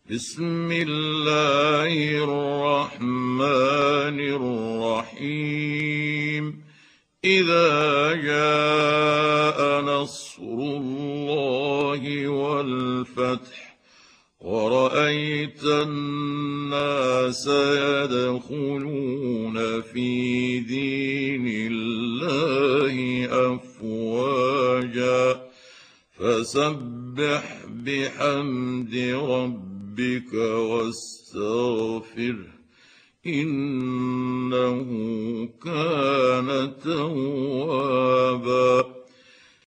بسم الله الرحمن الرحيم إذا جاء نصر الله والفتح ورأيت الناس يدخلون في دين الله أفواجا فسبح بحمد ربك واستغفره إنه كان توابا.